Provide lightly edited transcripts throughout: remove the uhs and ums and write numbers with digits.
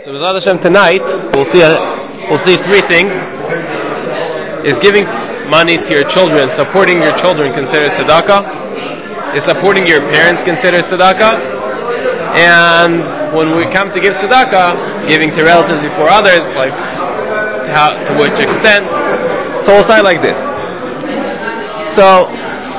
So B'ezras Hashem tonight we'll see three things. Is giving money to your children, supporting your children considered tzedakah? Is supporting your parents considered tzedakah? And when we come to give tzedakah, giving to relatives before others, like to which extent? So we'll start like this. So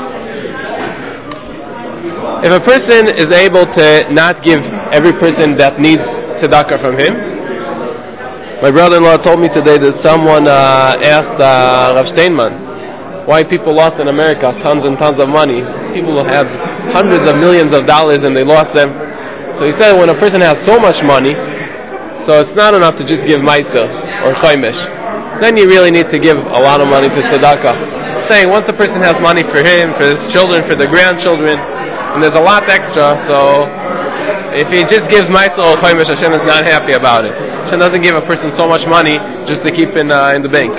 if a person is able to not give every person that needs tzedakah from him. My brother-in-law told me today that someone asked Rav Steinman why people lost in America tons and tons of money. People had hundreds of millions of dollars and they lost them. So he said when a person has so much money, so it's not enough to just give Maisa or Chaimish. Then you really need to give a lot of money to tzedakah. Saying once a person has money for him, for his children, for the grandchildren, and there's a lot extra, so if he just gives Maisa or Chaimish, Hashem is not happy about it. Hashem doesn't give a person so much money just to keep in the bank.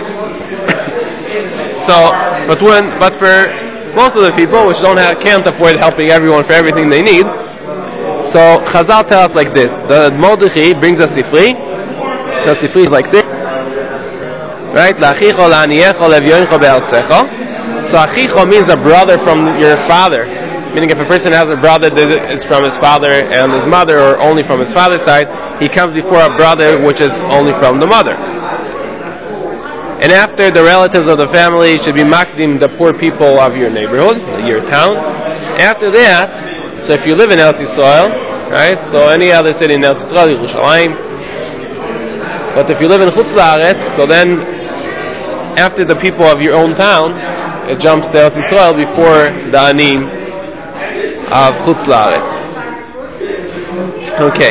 But for most of the people which can't afford helping everyone for everything they need, so Chazal tell us like this. The Mordechai brings a Sifri. The Sifri is like this, right? La'achicho la'aniyecho levyoincho be'artzecho. So achicho means a brother from your father. Meaning if a person has a brother that is from his father and his mother, or only from his father's side, he comes before a brother which is only from the mother. And after the relatives of the family should be makdim the poor people of your neighborhood, your town. After that, so if you live in Eretz Yisrael, right, so any other city in Eretz Yisrael, Yerushalayim. But if you live in Chutz La'aretz, so then after the people of your own town, it jumps to Eretz Yisrael before the anim of Chutz La'aretz. Okay.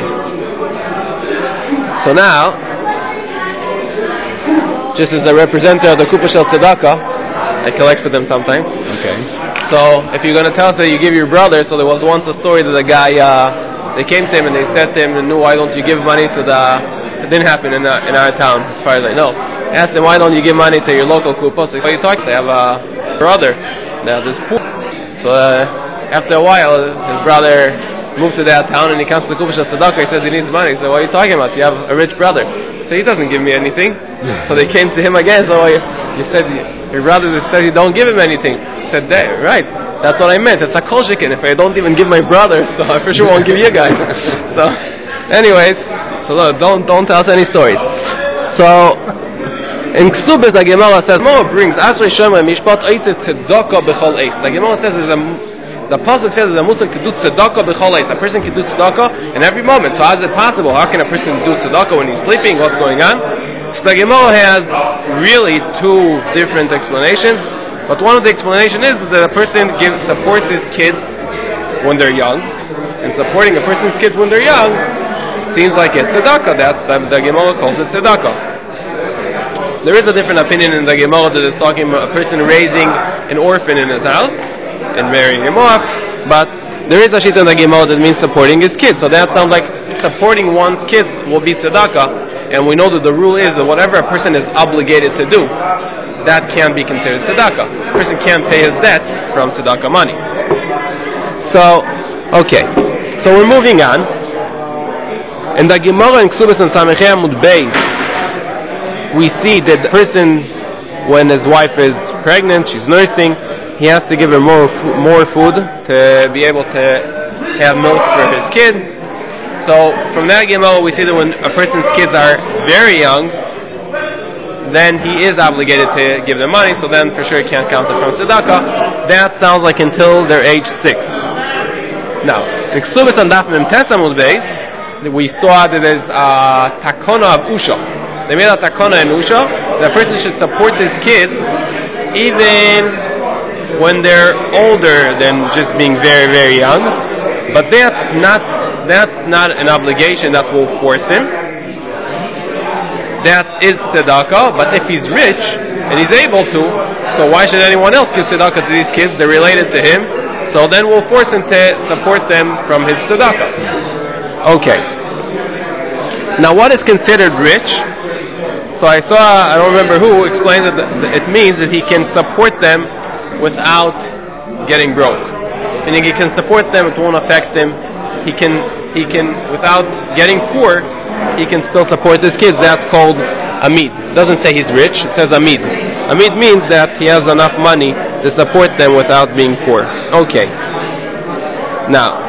So now, just as a representative of the Kupa Shel Tzedakah, I collect for them sometimes. Okay. So if you're going to tell us that you give your brother, so there was once a story that a guy, they came to him and they said to him, "No, why don't you give money to the?" It didn't happen in our town, as far as I know. Asked him, "Why don't you give money to your local Kupa?" So he said, "What are you talking? They have a brother. They have this poor." So after a while, his brother moved to that town and he comes to the Kupa Shel Tzedakah. He says he needs money. So what are you talking about? You have a rich brother. So he doesn't give me anything. So they came to him again. So you said your brother said you don't give him anything. He said, right, that's what I meant. It's a kol shekin. If I don't even give my brother, so I for sure won't give you guys. So anyways, so look, don't tell us any stories. So in Ksubis, the Gemara says, Mo brings Asrei Shomer Mishpat Oiseh Tzedakah B'chol Eis. The Gemara says the pasuk says that a Muslim can do tzedakah b'chol eis. A person can do tzedakah in every moment. So how is it possible? How can a person do tzedakah when he's sleeping? What's going on? So the Gemara has really two different explanations. But one of the explanations is that a person supports his kids when they're young, and supporting a person's kids when they're young seems like it's tzedakah. That's the Gemara calls it tzedakah. There is a different opinion in the Gemara that is talking about a person raising an orphan in his house and marrying him off, but there is a shita in the Gemara that means supporting his kids. So that sounds like supporting one's kids will be tzedakah, and we know that the rule is that whatever a person is obligated to do, that can be considered tzedakah. A person can't pay his debts from tzedakah money. So, okay. So we're moving on. In the Gemara in Ksubis and Samechei Amud Beis, we see that the person, when his wife is pregnant, she's nursing, he has to give her more food to be able to have milk for his kids. So from that Gemara we see that when a person's kids are very young, then he is obligated to give them money, so then for sure he can't count it from tzedakah. That sounds like until they're age 6. Now, in Ksubis and Daf Mem Tes Amud Beis, we saw that there's a takona of Usha. They made a takona in Usha that a person should support his kids even when they're older than just being very, very young. But that's not an obligation that will force him. That is tzedakah. But if he's rich and he's able to, so why should anyone else give tzedakah to these kids? They're related to him. So then we'll force him to support them from his tzedakah. Okay. Now what is considered rich? So I don't remember who explained that it means that he can support them without getting broke. Meaning he can support them, it won't affect him. He can without getting poor, he can still support his kids. That's called amid. It doesn't say he's rich, it says amid. Amid means that he has enough money to support them without being poor. Okay. Now,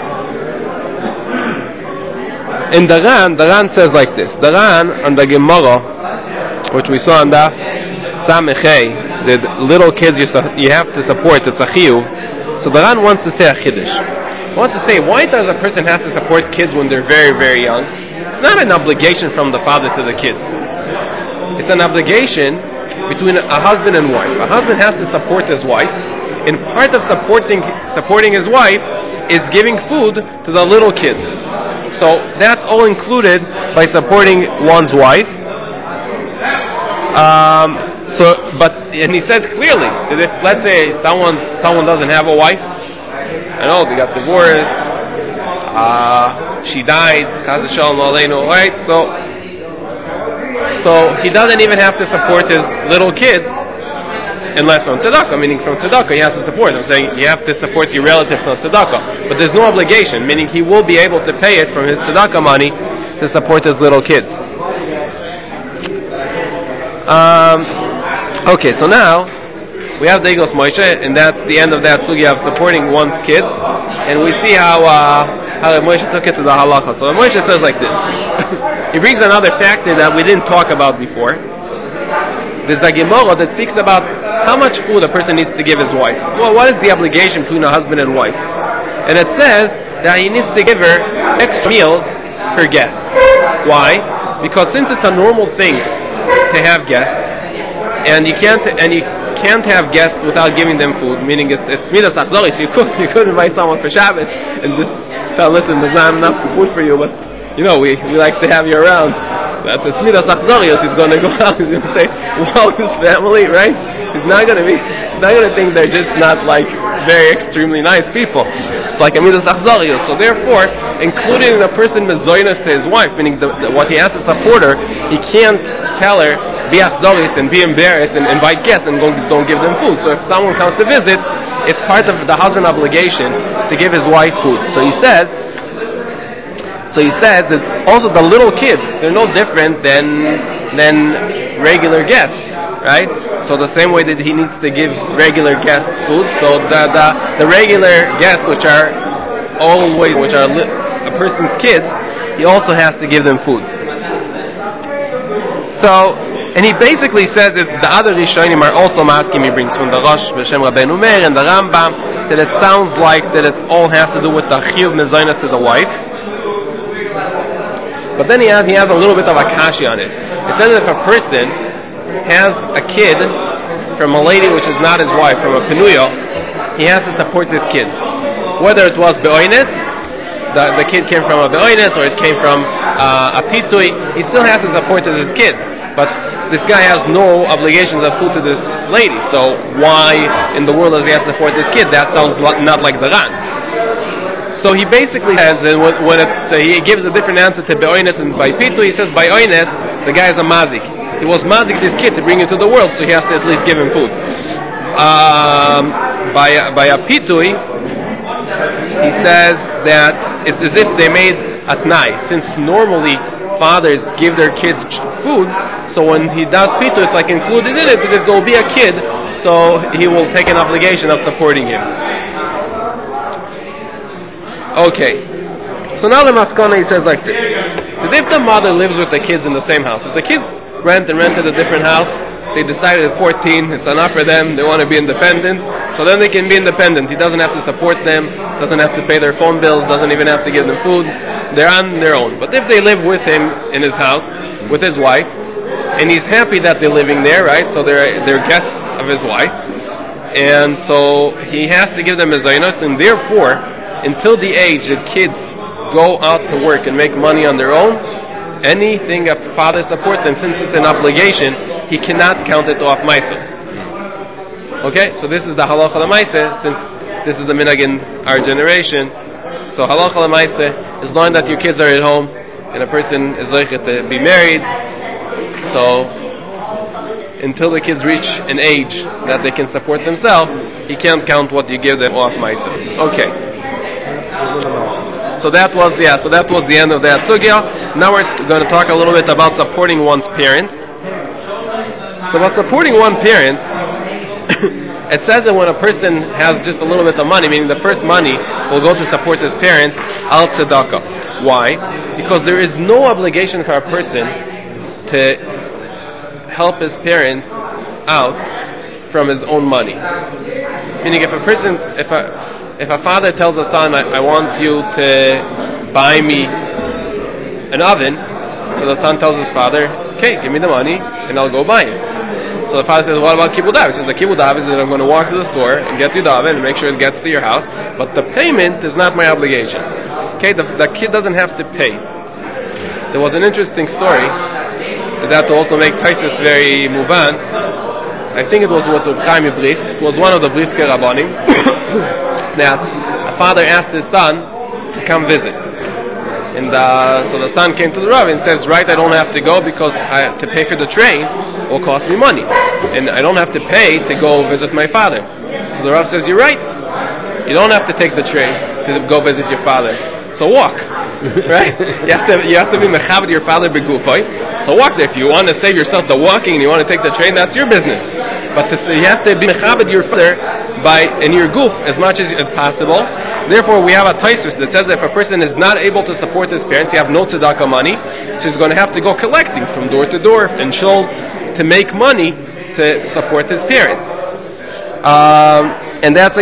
in the Ran says like this. The Ran on the Gemara, which we saw on the Samechei, the little kids you have to support, it's a chiyuv. So the Ran wants to say a chiddush. He wants to say, why does a person have to support kids when they're very, very young? It's not an obligation from the father to the kids. It's an obligation between a husband and wife. A husband has to support his wife, and part of supporting his wife is giving food to the little kid. So that's all included by supporting one's wife. And he says clearly that if, let's say, someone doesn't have a wife, I know they got divorced, she died, right? So he doesn't even have to support his little kids unless on tzedakah, meaning from tzedakah he has to support. I'm saying you have to support your relatives on tzedakah, but there's no obligation, meaning he will be able to pay it from his tzedakah money to support his little kids. Okay, so now we have the Egos Moshe, and that's the end of that sugya of supporting one's kid, and we see how Moshe took it to the halacha. So Moshe says like this. He brings another factor that we didn't talk about before. There's a Gemara that speaks about how much food a person needs to give his wife. Well, what is the obligation between a husband and wife? And it says that he needs to give her extra meals for guests. Why? Because since it's a normal thing to have guests, and you can't have guests without giving them food, meaning it's midas achzoris. You could invite someone for Shabbos and just tell, listen, there's not enough food for you, but we like to have you around. That's it's midas achzoris. He's going to go out. He's going to say, wow, his family, right? He's not going to think they're just not like very extremely nice people. It's like a midas achzoris. So therefore, including the person mezoinus to his wife, meaning what he has to support her, he can't tell her be achzoris and be embarrassed and invite guests and don't give them food. So if someone comes to visit, it's part of the husband obligation to give his wife food. So he says that also the little kids, they're no different than regular guests, right? So the same way that he needs to give regular guests food, so the regular guests, which are a person's kids, he also has to give them food. So, and he basically says that the other Rishonim are also masking. He brings from the Rosh B'Shem Rabbeinu Meir and the Rambam that it sounds like that it all has to do with the chiyuv mezonos to the wife. But then he has a little bit of a kashi on it. It says that if a person has a kid from a lady which is not his wife, from a penuyo, he has to support this kid. Whether it was be'oines, the kid came from a be'oines, or it came from a pitui, he still has to support his kid. But this guy has no obligations of food to this lady, so why in the world does he have to support this kid? That sounds not like the Ran. So he basically says that he gives a different answer to be'oines and by pitu. He says by oines, the guy is a mazik. He was mazik this kid to bring him to the world, so he has to at least give him food. By a pitui, he says that it's as if they made a t'nai. Since normally fathers give their kids food, so when he does pitu, it's like included in it because there will be a kid, so he will take an obligation of supporting him. Okay, so now the maskana, he says like this: that if the mother lives with the kids in the same house, if the kids rented a different house, they decided at 14 it's enough for them, they want to be independent, so then they can be independent. He doesn't have to support them, doesn't have to pay their phone bills, doesn't even have to give them food. They're on their own. But if they live with him in his house, with his wife, and he's happy that they're living there, right? So they're guests of his wife, and so he has to give them mezainos, and therefore, until the age that kids go out to work and make money on their own, anything that father supports them, since it's an obligation, he cannot count it off Maisa. Okay, so this is the halacha l'maisa, since this is the minhag in our generation. So halacha l'maisa is knowing that your kids are at home and a person is likely to be married. So until the kids reach an age that they can support themselves, he can't count what you give them off Maisa. Okay. So that was the end of that sugya. Now we're going to talk a little bit about supporting one's parents. So about supporting one parent, it says that when a person has just a little bit of money, meaning the first money will go to support his parents, al tzedakah. Why? Because there is no obligation for a person to help his parents out from his own money. Meaning, if a father tells a son, I want you to buy me an oven, so the son tells his father, okay, give me the money and I'll go buy it. So the father says, what about kibbud av? He says, the kibbud av is that I'm going to walk to the store and get you the oven and make sure it gets to your house, but the payment is not my obligation. Okay, the kid doesn't have to pay. There was an interesting story that to also make Taisus very muvan. I think it was what Chaim Ibris. It was one of the Brisker Rabbanim that a father asked his son to come visit. And so the son came to the Rav and says, right, I don't have to go because to pay for the train will cost me money. And I don't have to pay to go visit my father. So the Rav says, you're right. You don't have to take the train to go visit your father. So walk. Right? You have to be mechabed your father begufay. So walk there. If you want to save yourself the walking and you want to take the train, that's your business. But you have to be mechabed your father in your goof as much as possible. Therefore, we have a Taisus that says that if a person is not able to support his parents, you have no tzedakah money, so he's going to have to go collecting from door to door and shul to make money to support his parents. And that's.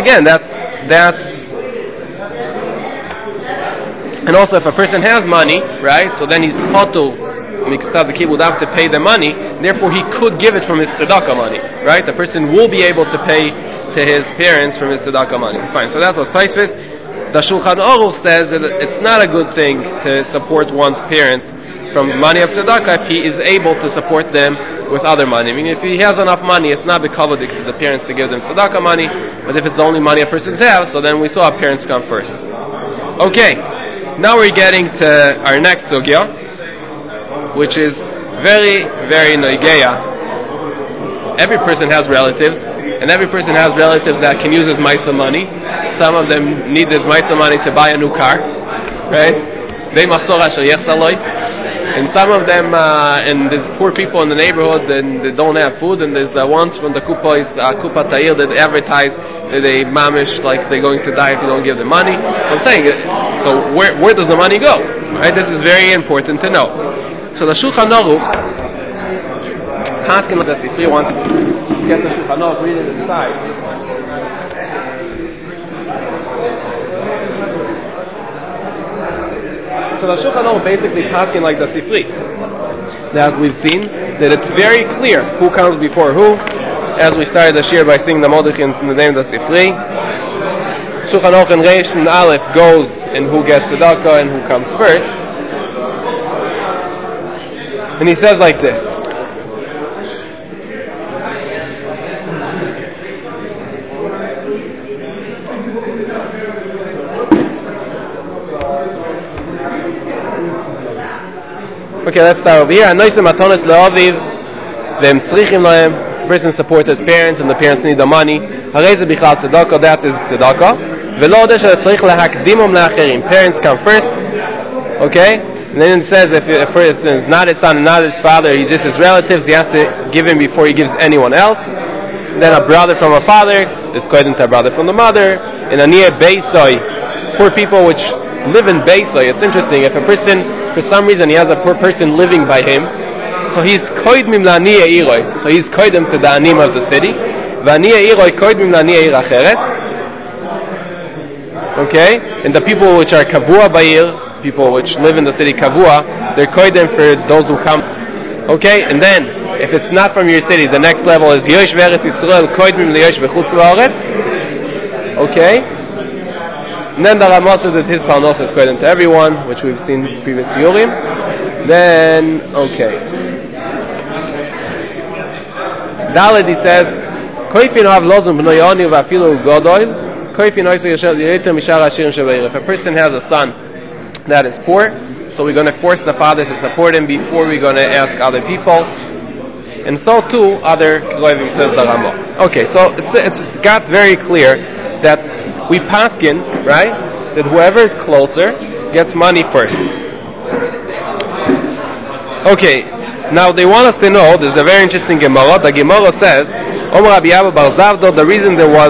And also, if a person has money, right, so then he's potul the kibbud av to pay the money. Therefore, he could give it from his tzedakah money, right? The person will be able to pay to his parents from his tzedakah money. Fine. So that was Taisvis. The Shulchan Aruch says that it's not a good thing to support one's parents from money of tzedakah if he is able to support them with other money. I mean, if he has enough money, it's not because of the parents to give them tzedakah money, but if it's the only money a person has, so then we saw our parents come first. Okay, now we're getting to our next sugya, which is very, very noigeya. Every person has relatives, and every person has relatives that can use his maisa money. Some of them need his maisa money to buy a new car, right? And some of them, and there's poor people in the neighborhood and they don't have food, and there's the ones from the Kupa Ta'ir that advertise that they mamish like they're going to die if you don't give them money. So I'm saying, so where does the money go? Right? This is very important to know. So the Shulchan Aruch, asking us if he wants to get the Shulchan Aruch, read it inside. So the Shulchan Aruch basically asking like the Sifri that we've seen, that it's very clear who comes before who. As we started the shir by singing the Modechins in the name of the Sifri, Shulchan Aruch and Reish and Aleph goes and who gets tzedakah and who comes first. And he says like this. Okay, let's start over here. The person supports his parents and the parents need the money. That is tzedakah. Parents come first. Okay? And then it says if a person is not his son and not his father, he's just his relatives, he has to give him before he gives anyone else. And then a brother from a father is koydem to a brother from the mother. And a near beisoy, poor people which live in beisoy. It's interesting, if a person, for some reason he has a poor person living by him, so he's koydem la'niyeh iroi. So he's koydem to the anim of the city. Va'niyeh iroi koydem la'niyeh ir acheret. Okay? And the people which are kavua ba'ir, people which live in the city kavua, they're koydem for those who come. Okay? And then, if it's not from your city, the next level is yosh ve'eretz Yisrael koydem liyosh b'chutz la'aretz. Okay? And then the Ramah says that his parnos is koydem to everyone, which we've seen previous yurim. Then, okay. Dalet, he says, koyfin hav lozum b'noyoni v'afilu godoil. If a person has a son that is poor, so we're going to force the father to support him before we're going to ask other people, and so too other Kloivim, says the Ramah. Okay, so it's got very clear that we paskin, right, that whoever is closer gets money first. Okay, now they want us to know, there's a very interesting Gemara. The Gemara says, Omer Rabbi Abba Bar Zavdo, the reason there was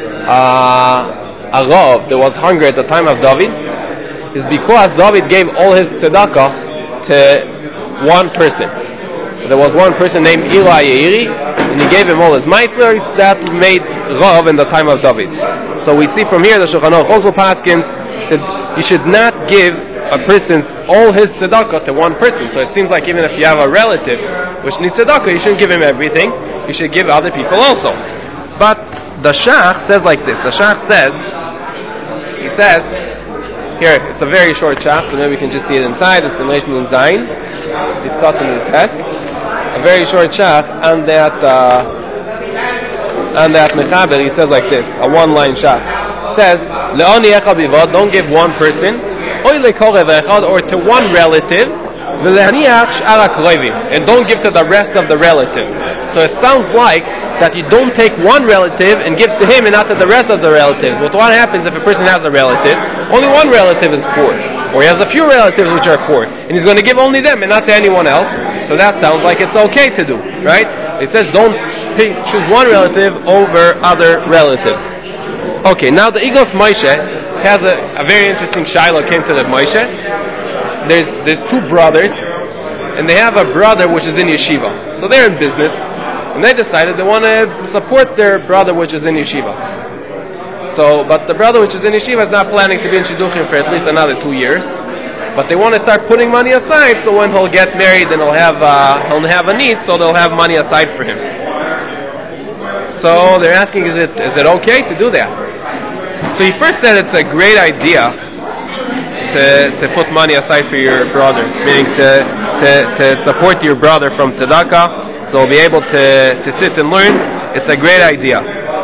a Rav, there was hunger at the time of David, is because David gave all his tzedakah to one person. There was one person named Eli Yeiri, and he gave him all his meitzers. That made Rav in the time of David. So we see from here the Shulchan Aruch also paskins that you should not give a person's all his tzedakah to one person. So it seems like even if you have a relative which needs tzedakah, you shouldn't give him everything. You should give other people also. But the Shach says like this. The Shach says, he says, here, it's a very short Shach, so maybe we can just see it inside. It's in Reish Nun Zayin. It's cut in the text. A very short Shach, and that Mechaber, he says like this, a one-line Shach. It says, Le'oni echad bivod, don't give one person, or to one relative, and don't give to the rest of the relatives. So it sounds like that you don't take one relative and give to him and not to the rest of the relatives. But what happens if a person has a relative, only one relative is poor, or he has a few relatives which are poor, and he's going to give only them and not to anyone else? So that sounds like it's okay to do, right? It says don't choose one relative over other relatives. Okay, now the Igos Moshe has a very interesting Shiloh came to the Moshe. There's two brothers, and they have a brother which is in yeshiva. So they're in business, and they decided they want to support their brother which is in yeshiva. So, but the brother which is in yeshiva is not planning to be in shidduchim for at least another 2 years. But they want to start putting money aside, so when he'll get married and he'll have a need, so they'll have money aside for him. So they're asking, is it okay to do that? So he first said it's a great idea to put money aside for your brother, meaning to support your brother from tzedakah, so he'll be able to sit and learn. It's a great idea.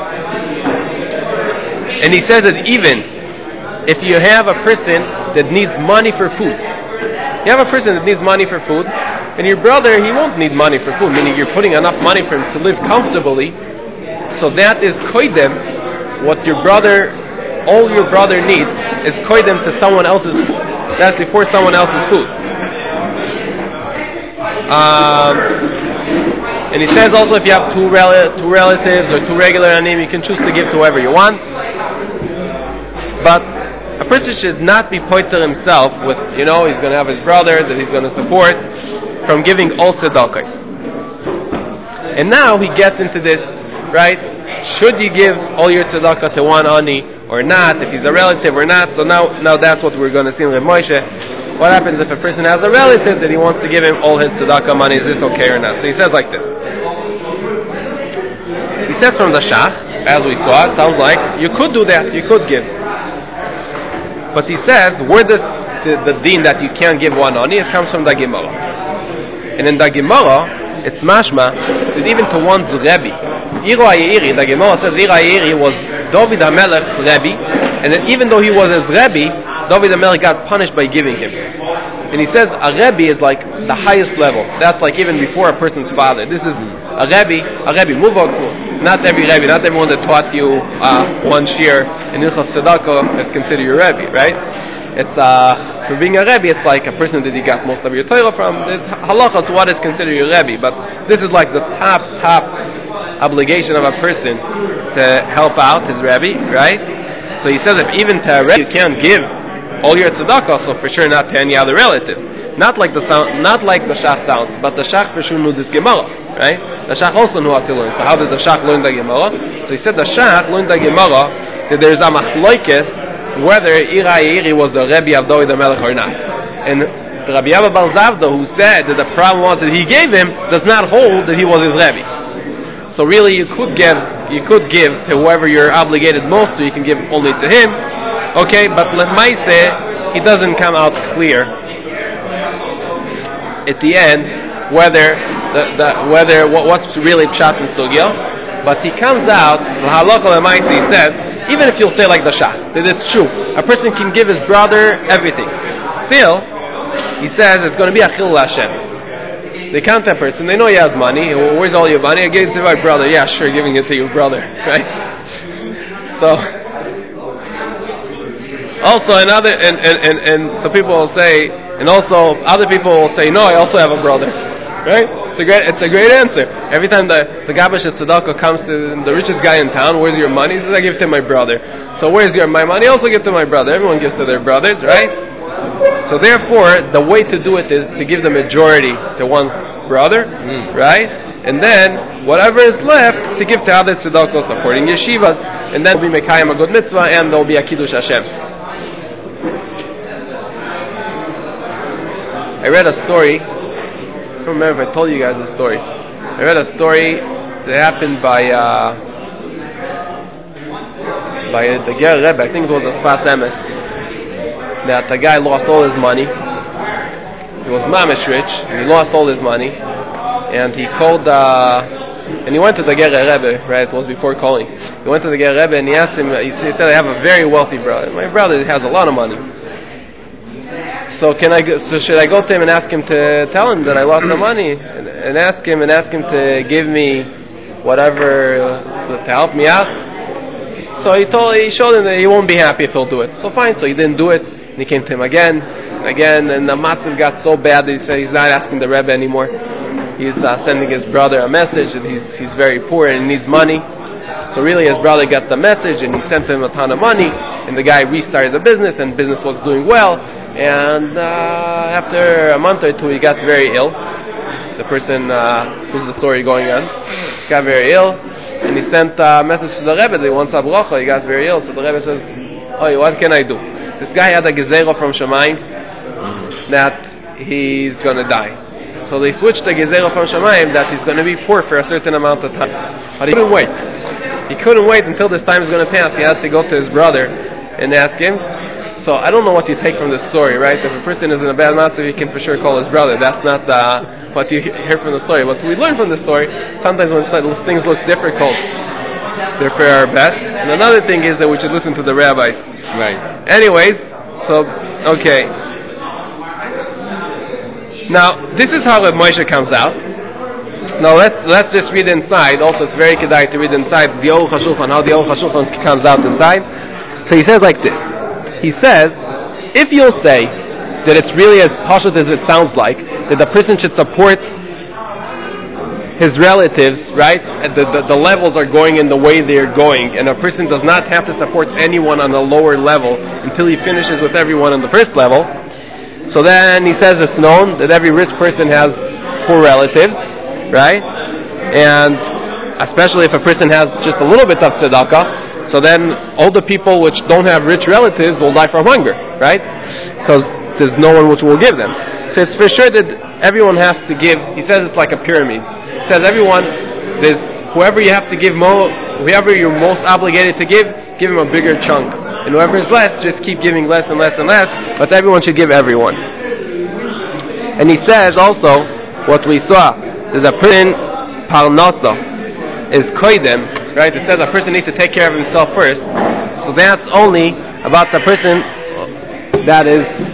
And he says that even if you have a person that needs money for food, you have a person that needs money for food, and your brother, he won't need money for food, meaning you're putting enough money for him to live comfortably, so that is koidem, what all your brother needs is koidem to someone else's food. That's before someone else's food. And he says also if you have two relatives or two regular anim, you can choose to give to whoever you want. But a person should not be poiter himself with, he's going to have his brother that he's going to support from giving all tzedakahs. And now he gets into this, right? Should you give all your tzedakah to one ani or not? If he's a relative or not? So now that's what we're going to see in Reb Moshe. What happens if a person has a relative that he wants to give him all his tzedakah money? Is this okay or not? So he says like this. He says from the Shach, as we saw, it sounds like you could do that. You could give. But he says, where does the deen that you can't give one ani? It comes from the Gemara. And in the Gemara, it's mashma that even to one's Rebbe. Ira Yeiri, the Gemara says Ira Yeiri was David HaMelech's Rebbe, and that even though he was his Rebbe, David HaMelech got punished by giving him. And he says a Rebbe is like the highest level. That's like even before a person's father. This is a Rebbe, not every Rebbe, not everyone that taught you one shir in Ilchot Tzedakah is considered your Rebbe, right? It's for being a Rebbe, it's like a person that you got most of your Torah from. There's halachas what is considered your Rebbe, but this is like the top obligation of a person to help out his Rebbe, right? So he says if even to a Rebbe you can't give all your tzedakah, so for sure not to any other relatives. Not like the Shach sounds, but the Shach for sure knew this Gemara, right? The Shach also knew how to learn. So how did the Shach learn the Gemara? So he said the Shach learned the Gemara that there's a machloikes whether Ira Yeiri was the Rebbe of David HaMelech or not. And the Rabbi Abba Bar Zavdo, who said that the problem was that he gave him, does not hold that he was his Rebbe. So really you could give to whoever you're obligated most to. You can give only to him. Okay, but Lemaise, he doesn't come out clear at the end whether what's really pshat and sugya. But he comes out, L'halakha Lemaise, he says, even if you'll say like the Shach, that it's true, a person can give his brother everything. Still, he says it's going to be a chil Hashem. They count that person, they know he has money. Where's all your money? I gave it to my brother. Yeah, sure, giving it to your brother, right? So Also, and some people will say, and also other people will say, no, I also have a brother, right? It's a great answer. Every time the Gabash Tzedakah comes to the richest guy in town, where's your money? He says, I give it to my brother. So where's my money? I also give to my brother. Everyone gives to their brothers, right? So therefore, the way to do it is to give the majority to one's brother, right? And then whatever is left to give to other tzedakos supporting yeshivas, and then we make a good mitzvah, and there will be a kiddush Hashem. I read a story. I don't remember if I told you guys the story. I read a story that happened by the Ger Rebbe. I think it was a Sfas Emes. That the guy lost all his money. He was mamish rich, and he lost all his money. And he called, and he went to the Ger Rebbe. Right, it was before calling. He went to the Ger Rebbe and he asked him. He said, "I have a very wealthy brother. My brother has a lot of money. So should I go to him and ask him to tell him that I lost the money and ask him to give me whatever to help me out?" So he showed him that he won't be happy if he'll do it. So fine. So he didn't do it. And he came to him again, and the matzav got so bad that he said he's not asking the Rebbe anymore. He's sending his brother a message that he's very poor and he needs money. So really his brother got the message and he sent him a ton of money, and the guy restarted the business and business was doing well. And after a month or two, he got very ill. The person who's the story going on got very ill, and he sent a message to the Rebbe that he wants a bracha. He got very ill, so the Rebbe says, "Oh, what can I do?" This guy had a gezerah from Shemayim that he's going to die. So they switched the gezerah from Shemayim that he's going to be poor for a certain amount of time. But he couldn't wait. He couldn't wait until this time is going to pass. He had to go to his brother and ask him. So I don't know what you take from the story, right? If a person is in a bad matzav, he can for sure call his brother. That's not what you hear from the story. What we learn from the story, sometimes when things look difficult, they're for our best. And another thing is that we should listen to the rabbis. Right. Anyways, so, okay. Now, this is how Reb Moshe comes out. Now let's just read inside. Also, it's very kedai to read inside the Aruch HaShulchan, how the Aruch HaShulchan comes out inside. So he says like this. He says, if you'll say that it's really as pashut as it sounds like, that the person should support his relatives, right? The levels are going in the way they're going, and a person does not have to support anyone on a lower level until he finishes with everyone on the first level. So then he says it's known that every rich person has poor relatives, right? And especially if a person has just a little bit of tzedakah, so then all the people which don't have rich relatives will die from hunger, right? Because there's no one which will give them. So it's for sure that everyone has to give. He says it's like a pyramid. He says there's whoever you have to give whoever you're most obligated to give him a bigger chunk. And whoever is less, just keep giving less and less and less. But everyone should give everyone. And he says also what we saw. There's a person parnasa is koidem. Right? It says a person needs to take care of himself first. So that's only about the person that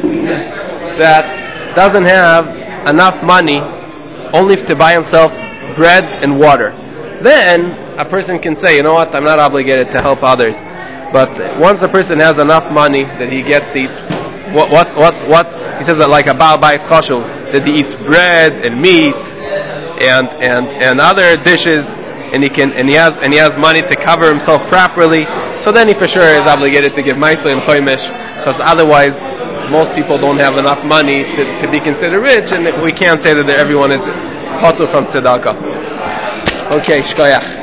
doesn't have enough money only to buy himself bread and water. Then a person can say, you know what, I'm not obligated to help others. But once a person has enough money that he gets to eat, what he says that like a Baal Bayis Chashuv, that he eats bread and meat and other dishes. And he has money to cover himself properly, so then he for sure is obligated to give Maisa and Choimish, because otherwise most people don't have enough money to be considered rich, and we can't say that everyone is Patur from Tzedakah. Okay, Shkoyach.